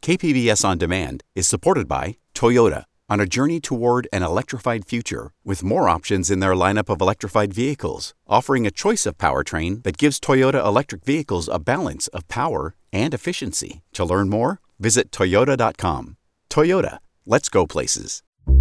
KPBS On Demand is supported by Toyota, on a journey toward an electrified future with more options in their lineup of electrified vehicles, offering a choice of powertrain that gives Toyota electric vehicles a balance of power and efficiency. To learn more, visit Toyota.com. Toyota, let's go places.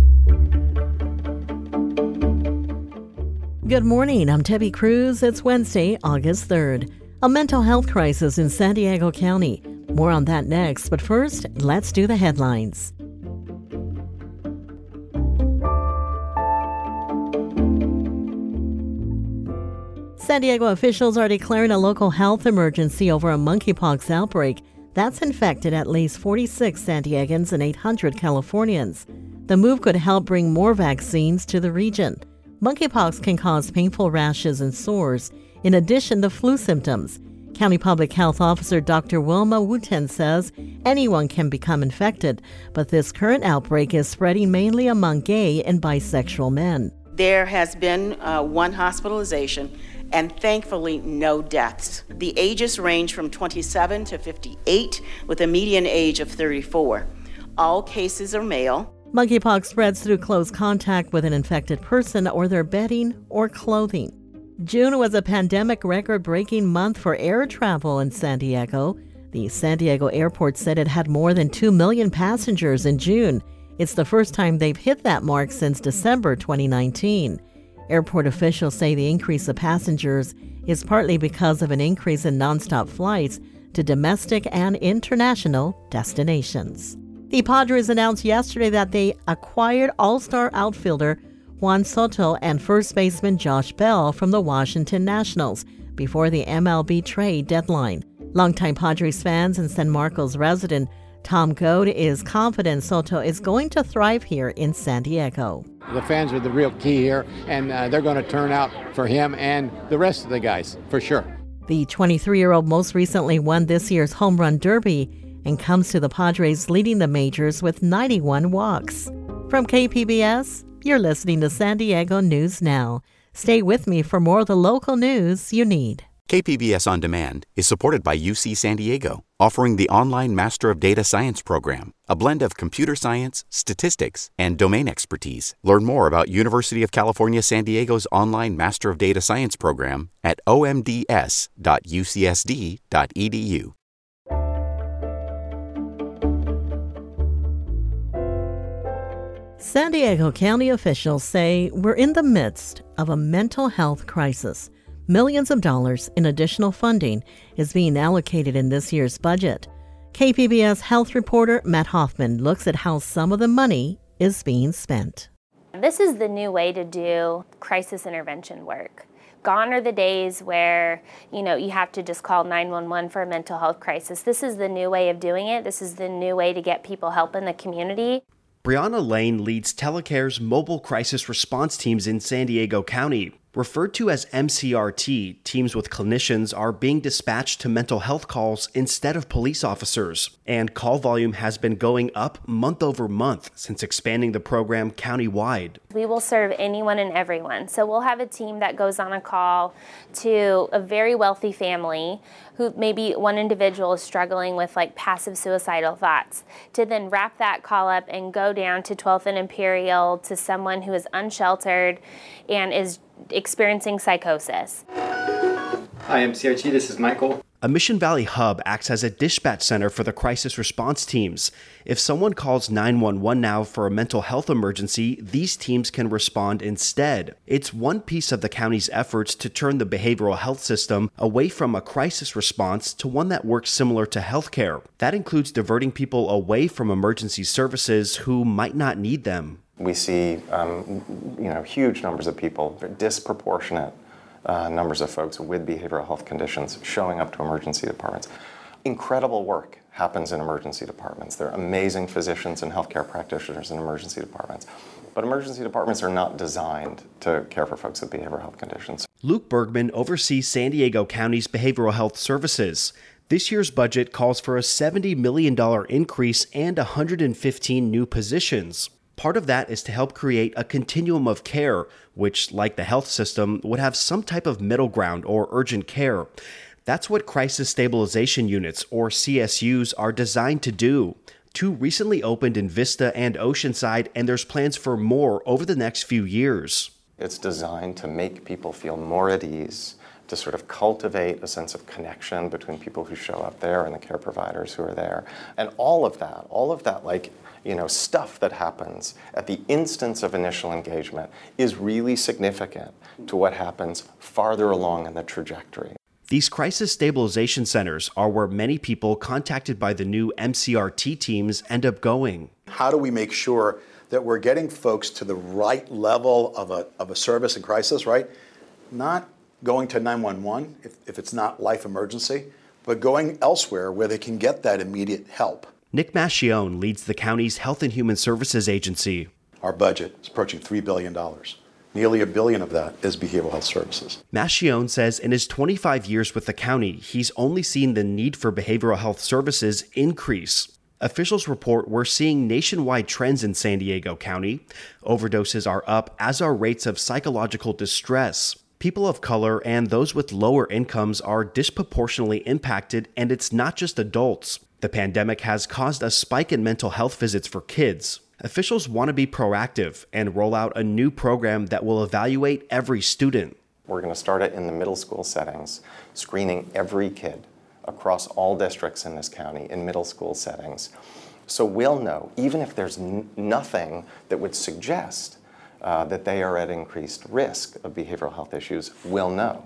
Good morning, I'm Debbie Cruz. It's Wednesday, August 3rd. A mental health crisis in San Diego County. More on that next, but first, let's do the headlines. San Diego officials are declaring a local health emergency over a monkeypox outbreak that's infected at least 46 San Diegans and 800 Californians. The move could help bring more vaccines to the region. Monkeypox can cause painful rashes and sores, in addition to flu symptoms. County Public Health Officer Dr. Wilma Wooten says anyone can become infected, but this current outbreak is spreading mainly among gay and bisexual men. There has been one hospitalization and thankfully no deaths. The ages range from 27 to 58 with a median age of 34. All cases are male. Monkeypox spreads through close contact with an infected person or their bedding or clothing. June was a pandemic record-breaking month for air travel in San Diego. The San Diego airport said it had more than 2 million passengers in June. It's the first time they've hit that mark since December 2019. Airport officials say the increase of passengers is partly because of an increase in nonstop flights to domestic and international destinations. The Padres announced yesterday that they acquired all-star outfielder Juan Soto and first baseman Josh Bell from the Washington Nationals before the MLB trade deadline. Longtime Padres fans and San Marcos resident Tom Goad is confident Soto is going to thrive here in San Diego. The fans are the real key here, and they're going to turn out for him and the rest of the guys, for sure. The 23-year-old most recently won this year's Home Run Derby and comes to the Padres leading the majors with 91 walks. From KPBS, you're listening to San Diego News Now. Stay with me for more of the local news you need. KPBS On Demand is supported by UC San Diego, offering the online Master of Data Science program, a blend of computer science, statistics, and domain expertise. Learn more about University of California San Diego's online Master of Data Science program at omds.ucsd.edu. San Diego County officials say we're in the midst of a mental health crisis. Millions of dollars in additional funding is being allocated in this year's budget. KPBS health reporter Matt Hoffman looks at how some of the money is being spent. This is the new way to do crisis intervention work. Gone are the days where, you have to just call 911 for a mental health crisis. This is the new way of doing it. This is the new way to get people help in the community. Brianna Lane leads Telecare's mobile crisis response teams in San Diego County. Referred to as MCRT, teams with clinicians are being dispatched to mental health calls instead of police officers. And call volume has been going up month over month since expanding the program countywide. We will serve anyone and everyone. So we'll have a team that goes on a call to a very wealthy family who maybe one individual is struggling with passive suicidal thoughts, to then wrap that call up and go down to 12th and Imperial to someone who is unsheltered and is experiencing psychosis. Hi, MCRT, this is Michael. A Mission Valley hub acts as a dispatch center for the crisis response teams. If someone calls 911 now for a mental health emergency, these teams can respond instead. It's one piece of the county's efforts to turn the behavioral health system away from a crisis response to one that works similar to healthcare. That includes diverting people away from emergency services who might not need them. We see, huge numbers of people, disproportionate numbers of folks with behavioral health conditions showing up to emergency departments. Incredible work happens in emergency departments. There are amazing physicians and healthcare practitioners in emergency departments. But emergency departments are not designed to care for folks with behavioral health conditions. Luke Bergman oversees San Diego County's behavioral health services. This year's budget calls for a $70 million increase and 115 new positions. Part of that is to help create a continuum of care, which, like the health system, would have some type of middle ground or urgent care. That's what crisis stabilization units, or CSUs, are designed to do. 2 recently opened in Vista and Oceanside, and there's plans for more over the next few years. It's designed to make people feel more at ease, to sort of cultivate a sense of connection between people who show up there and the care providers who are there. And all of that like, stuff that happens at the instance of initial engagement is really significant to what happens farther along in the trajectory. These crisis stabilization centers are where many people contacted by the new MCRT teams end up going. How do we make sure that we're getting folks to the right level of a service in crisis, right? Not going to 911 if it's not life emergency, but going elsewhere where they can get that immediate help. Nick Mascione leads the county's Health and Human Services Agency. Our budget is approaching $3 billion. Nearly $1 billion of that is behavioral health services. Mascione says in his 25 years with the county, he's only seen the need for behavioral health services increase. Officials report we're seeing nationwide trends in San Diego County. Overdoses are up, as are rates of psychological distress. People of color and those with lower incomes are disproportionately impacted, and it's not just adults. The pandemic has caused a spike in mental health visits for kids. Officials want to be proactive and roll out a new program that will evaluate every student. We're going to start it in the middle school settings, screening every kid across all districts in this county in middle school settings. So we'll know, even if there's nothing that would suggest that they are at increased risk of behavioral health issues, we'll know.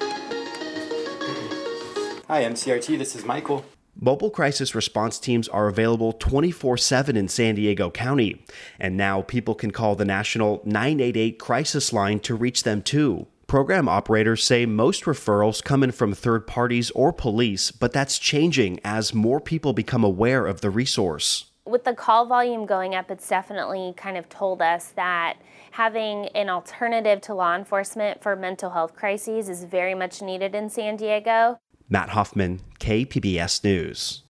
Hi, MCRT, this is Michael. Mobile crisis response teams are available 24/7 in San Diego County, and now people can call the national 988 crisis line to reach them too. Program operators say most referrals come in from third parties or police, but that's changing as more people become aware of the resource. With the call volume going up, it's definitely kind of told us that having an alternative to law enforcement for mental health crises is very much needed in San Diego. Matt Hoffman, KPBS News.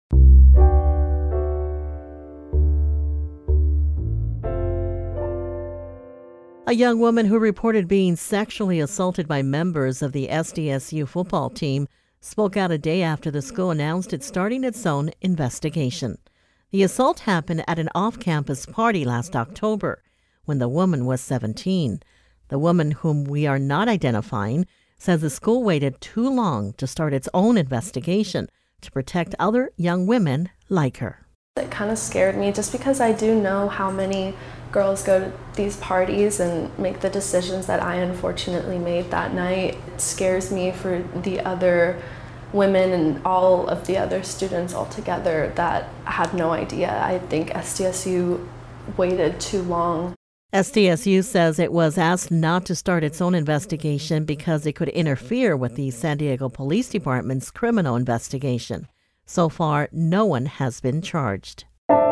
A young woman who reported being sexually assaulted by members of the SDSU football team spoke out a day after the school announced it's starting its own investigation. The assault happened at an off-campus party last October when the woman was 17. The woman, whom we are not identifying, says the school waited too long to start its own investigation to protect other young women like her. It kind of scared me just because I do know how many girls go to these parties and make the decisions that I unfortunately made that night. It scares me for the other women and all of the other students altogether that had no idea. I think SDSU waited too long. SDSU says it was asked not to start its own investigation because it could interfere with the San Diego Police Department's criminal investigation. So far, no one has been charged.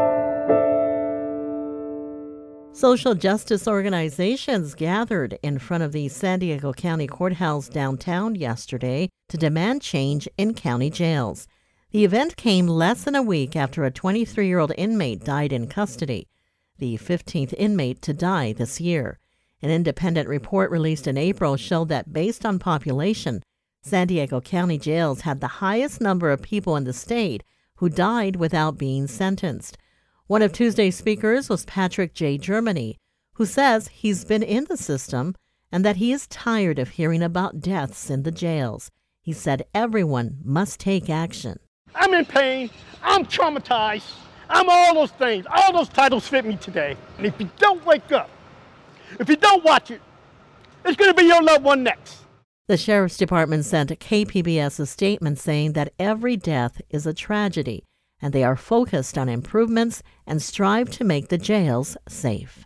Social justice organizations gathered in front of the San Diego County Courthouse downtown yesterday to demand change in county jails. The event came less than a week after a 23-year-old inmate died in custody, the 15th inmate to die this year. An independent report released in April showed that based on population, San Diego County jails had the highest number of people in the state who died without being sentenced. One of Tuesday's speakers was Patrick J. Germany, who says he's been in the system and that he is tired of hearing about deaths in the jails. He said everyone must take action. I'm in pain. I'm traumatized. I'm all those things. All those titles fit me today. And if you don't wake up, if you don't watch it, it's going to be your loved one next. The Sheriff's Department sent KPBS a statement saying that every death is a tragedy, and they are focused on improvements and strive to make the jails safe.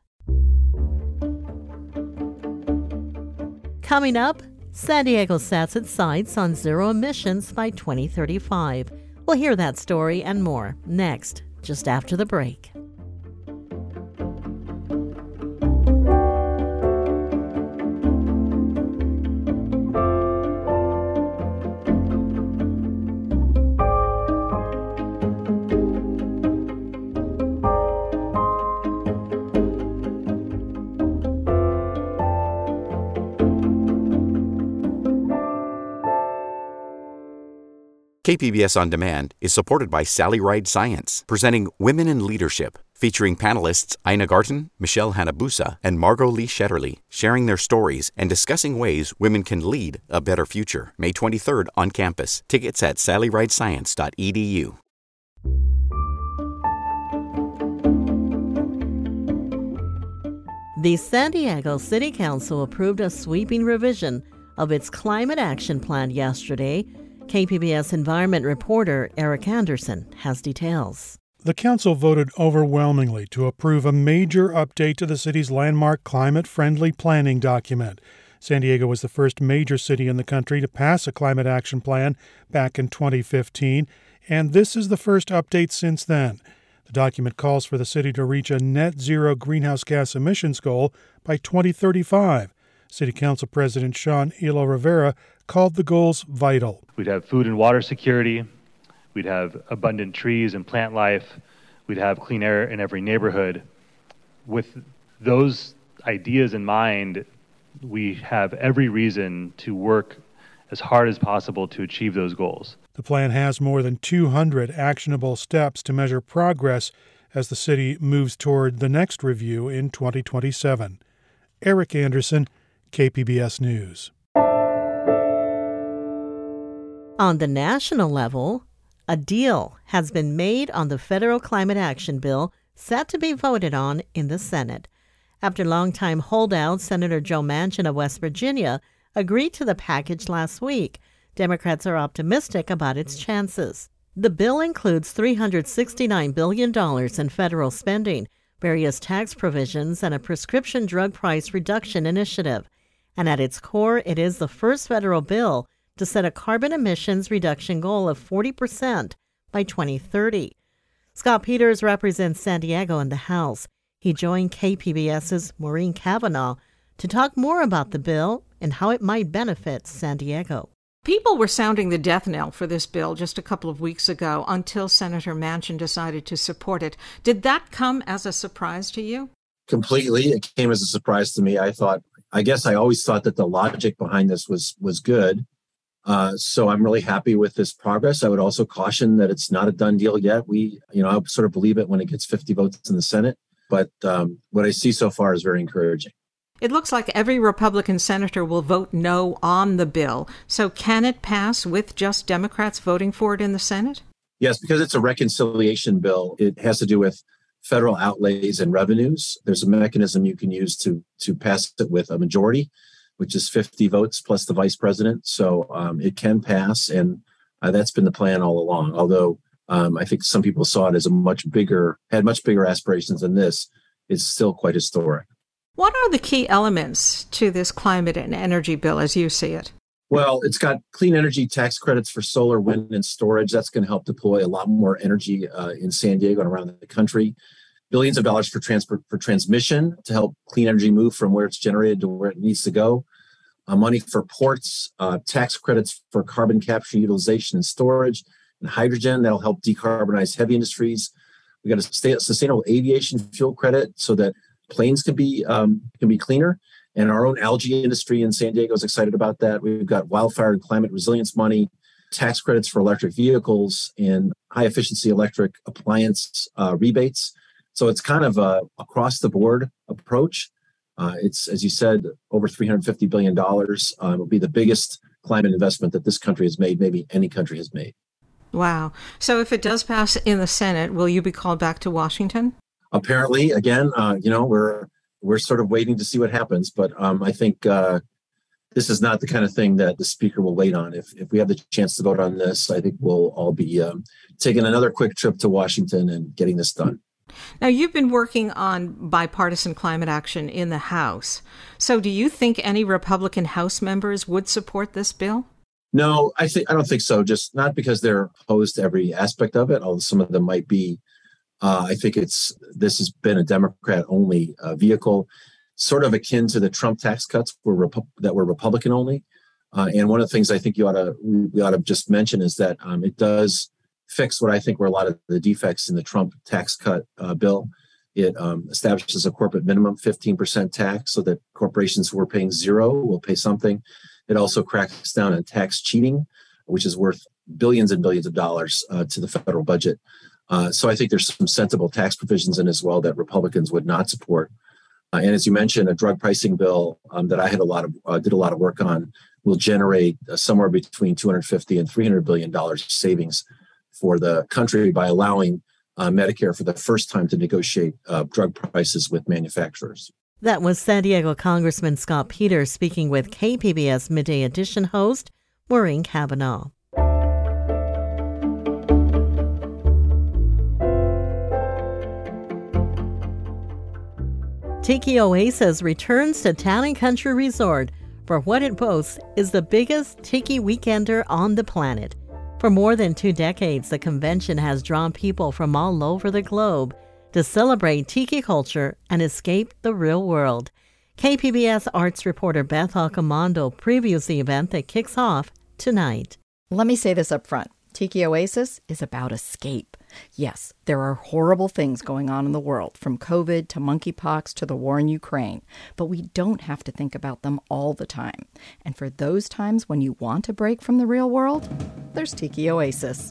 Coming up, San Diego sets its sights on zero emissions by 2035. We'll hear that story and more next, just after the break. KPBS On Demand is supported by Sally Ride Science, presenting Women in Leadership, featuring panelists Ina Garten, Michelle Hanabusa, and Margot Lee Shetterly, sharing their stories and discussing ways women can lead a better future. May 23rd on campus. Tickets at sallyridescience.edu. The San Diego City Council approved a sweeping revision of its climate action plan yesterday. KPBS environment reporter Eric Anderson has details. The council voted overwhelmingly to approve a major update to the city's landmark climate-friendly planning document. San Diego was the first major city in the country to pass a climate action plan back in 2015, and this is the first update since then. The document calls for the city to reach a net zero greenhouse gas emissions goal by 2035. City Council President Sean Elo Rivera called the goals vital. We'd have food and water security. We'd have abundant trees and plant life. We'd have clean air in every neighborhood. With those ideas in mind, we have every reason to work as hard as possible to achieve those goals. The plan has more than 200 actionable steps to measure progress as the city moves toward the next review in 2027. Eric Anderson, KPBS News. On the national level, a deal has been made on the federal climate action bill set to be voted on in the Senate. After longtime holdout Senator Joe Manchin of West Virginia agreed to the package last week, Democrats are optimistic about its chances. The bill includes $369 billion in federal spending, various tax provisions, and a prescription drug price reduction initiative. And at its core, it is the first federal bill to set a carbon emissions reduction goal of 40% by 2030. Scott Peters represents San Diego in the House. He joined KPBS's Maureen Cavanaugh to talk more about the bill and how it might benefit San Diego. People were sounding the death knell for this bill just a couple of weeks ago until Senator Manchin decided to support it. Did that come as a surprise to you? Completely. It came as a surprise to me. I guess I always thought that the logic behind this was good. So I'm really happy with this progress. I would also caution that it's not a done deal yet. I sort of believe it when it gets 50 votes in the Senate. But what I see so far is very encouraging. It looks like every Republican senator will vote no on the bill. So can it pass with just Democrats voting for it in the Senate? Yes, because it's a reconciliation bill. It has to do with federal outlays and revenues. There's a mechanism you can use to pass it with a majority, which is 50 votes plus the vice president. So it can pass, and that's been the plan all along. Although I think some people saw it as had much bigger aspirations than this. It's still quite historic. What are the key elements to this climate and energy bill as you see it? Well, it's got clean energy tax credits for solar, wind, and storage. That's going to help deploy a lot more energy in San Diego and around the country. Billions of dollars for transmission to help clean energy move from where it's generated to where it needs to go. Money for ports, tax credits for carbon capture, utilization, and storage, and hydrogen that'll help decarbonize heavy industries. We got a sustainable aviation fuel credit so that planes can be cleaner. And our own algae industry in San Diego is excited about that. We've got wildfire and climate resilience money, tax credits for electric vehicles, and high efficiency electric appliance rebates. So it's kind of a across the board approach. It's, as you said, over $350 billion. It will be the biggest climate investment that this country has made, maybe any country has made. Wow. So if it does pass in the Senate, will you be called back to Washington? Apparently, again, we're sort of waiting to see what happens. But I think this is not the kind of thing that the speaker will wait on. If we have the chance to vote on this, I think we'll all be taking another quick trip to Washington and getting this done. Now, you've been working on bipartisan climate action in the House. So do you think any Republican House members would support this bill? No, I don't think so. Just not because they're opposed to every aspect of it, although some of them might be. I think this has been a Democrat-only vehicle, sort of akin to the Trump tax cuts that were Republican-only. And one of the things I think we ought to just mention is that it does fix what I think were a lot of the defects in the Trump tax cut bill. It establishes a corporate minimum 15% tax so that corporations who are paying zero will pay something. It also cracks down on tax cheating, which is worth billions and billions of dollars to the federal budget. So I think there's some sensible tax provisions in as well that Republicans would not support. And as you mentioned, a drug pricing bill that I had did a lot of work on will generate somewhere between $250 and $300 billion savings for the country by allowing Medicare for the first time to negotiate drug prices with manufacturers. That was San Diego Congressman Scott Peters speaking with KPBS Midday Edition host Maureen Cavanaugh. Tiki Oasis returns to Town & Country Resort for what it boasts is the biggest tiki weekender on the planet. For more than 2 decades, the convention has drawn people from all over the globe to celebrate tiki culture and escape the real world. KPBS arts reporter Beth Alcamando previews the event that kicks off tonight. Let me say this up front. Tiki Oasis is about escape. Yes, there are horrible things going on in the world, from COVID to monkeypox to the war in Ukraine, but we don't have to think about them all the time. And for those times when you want a break from the real world, there's Tiki Oasis.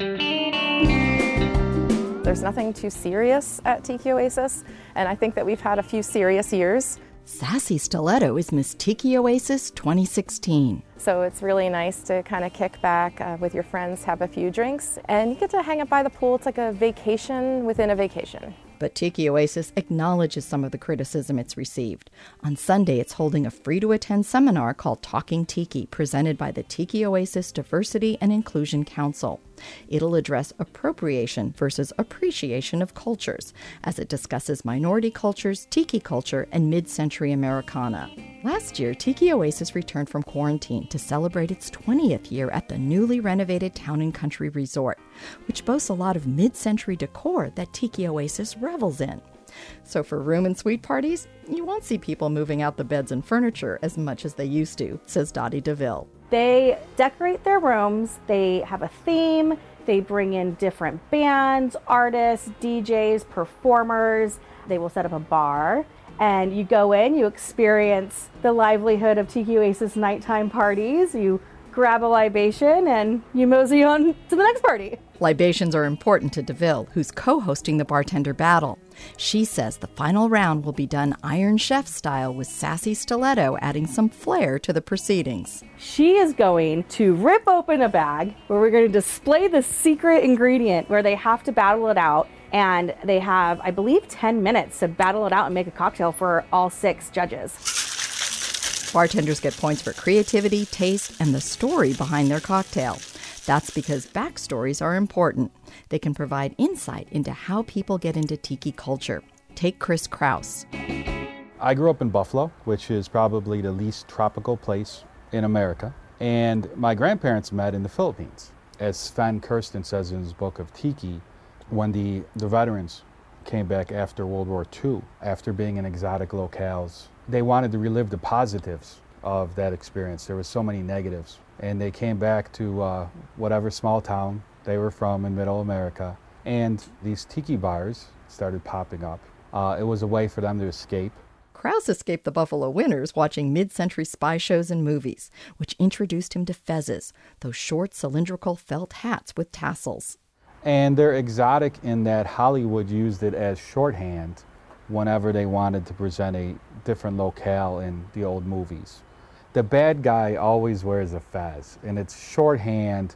There's nothing too serious at Tiki Oasis, and I think that we've had a few serious years. Sassy Stiletto is Miss Tiki Oasis 2016. So it's really nice to kind of kick back with your friends, have a few drinks, and you get to hang up by the pool. It's like a vacation within a vacation. But Tiki Oasis acknowledges some of the criticism it's received. On Sunday, it's holding a free-to-attend seminar called Talking Tiki, presented by the Tiki Oasis Diversity and Inclusion Council. It'll address appropriation versus appreciation of cultures, as it discusses minority cultures, tiki culture, and mid-century Americana. Last year, Tiki Oasis returned from quarantine to celebrate its 20th year at the newly renovated Town & Country Resort, which boasts a lot of mid-century decor that Tiki Oasis revels in. So for room and suite parties, you won't see people moving out the beds and furniture as much as they used to, says Dottie DeVille. They decorate their rooms, they have a theme, they bring in different bands, artists, DJs, performers. They will set up a bar, and you go in, you experience the livelihood of Tiki Oasis nighttime parties. You grab a libation and you mosey on to the next party. Libations are important to DeVille, who's co-hosting the bartender battle. She says the final round will be done Iron Chef style, with Sassy Stiletto adding some flair to the proceedings. She is going to rip open a bag where we're going to display the secret ingredient where they have to battle it out. And they have, I believe, 10 minutes to battle it out and make a cocktail for all 6 judges. Bartenders get points for creativity, taste, and the story behind their cocktail. That's because backstories are important. They can provide insight into how people get into tiki culture. Take Chris Kraus. I grew up in Buffalo, which is probably the least tropical place in America. And my grandparents met in the Philippines. As Sven Kirsten says in his book of Tiki, when the veterans came back after World War II, after being in exotic locales, they wanted to relive the positives of that experience. There were so many negatives. And they came back to whatever small town they were from in Middle America. And these tiki bars started popping up. It was a way for them to escape. Kraus escaped the Buffalo winters watching mid-century spy shows and movies, which introduced him to fezzes, those short cylindrical felt hats with tassels. And they're exotic in that Hollywood used it as shorthand whenever they wanted to present a different locale in the old movies. The bad guy always wears a fez, and it's shorthand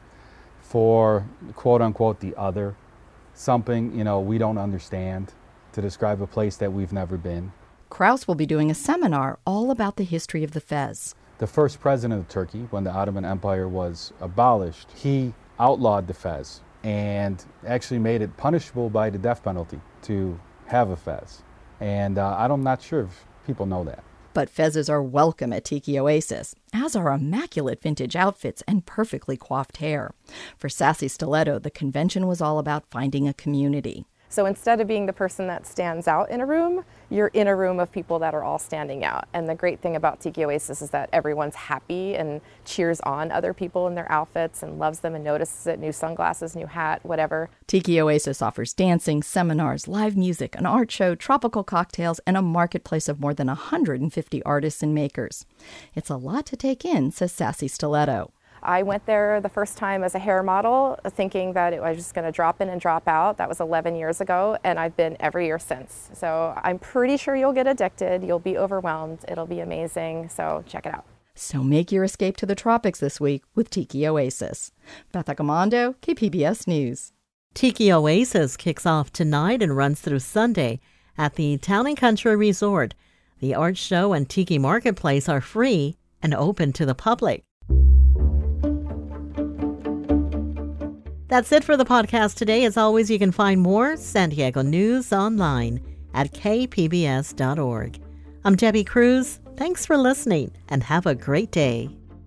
for quote-unquote the other, something, we don't understand, to describe a place that we've never been. Kraus will be doing a seminar all about the history of the fez. The first president of Turkey, when the Ottoman Empire was abolished, he outlawed the fez and actually made it punishable by the death penalty to have a fez. And I'm not sure if people know that. But fezzes are welcome at Tiki Oasis, as are immaculate vintage outfits and perfectly coiffed hair. For Sassy Stiletto, the convention was all about finding a community. So instead of being the person that stands out in a room, you're in a room of people that are all standing out. And the great thing about Tiki Oasis is that everyone's happy and cheers on other people in their outfits and loves them and notices it. New sunglasses, new hat, whatever. Tiki Oasis offers dancing, seminars, live music, an art show, tropical cocktails, and a marketplace of more than 150 artists and makers. It's a lot to take in, says Sassy Stiletto. I went there the first time as a hair model, thinking that it was just going to drop in and drop out. That was 11 years ago, and I've been every year since. So I'm pretty sure you'll get addicted. You'll be overwhelmed. It'll be amazing. So check it out. So make your escape to the tropics this week with Tiki Oasis. Beth Accomando, KPBS News. Tiki Oasis kicks off tonight and runs through Sunday at the Town & Country Resort. The art show and Tiki Marketplace are free and open to the public. That's it for the podcast today. As always, you can find more San Diego news online at kpbs.org. I'm Debbie Cruz. Thanks for listening and have a great day.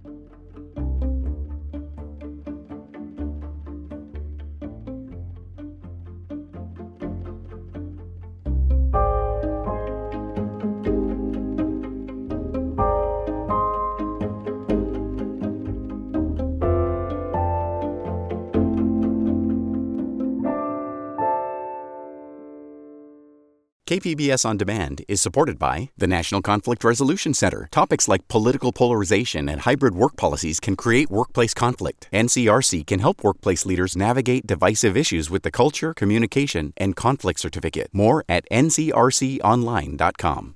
KPBS On Demand is supported by the National Conflict Resolution Center. Topics like political polarization and hybrid work policies can create workplace conflict. NCRC can help workplace leaders navigate divisive issues with the Culture, Communication, and Conflict Certificate. More at ncrconline.com.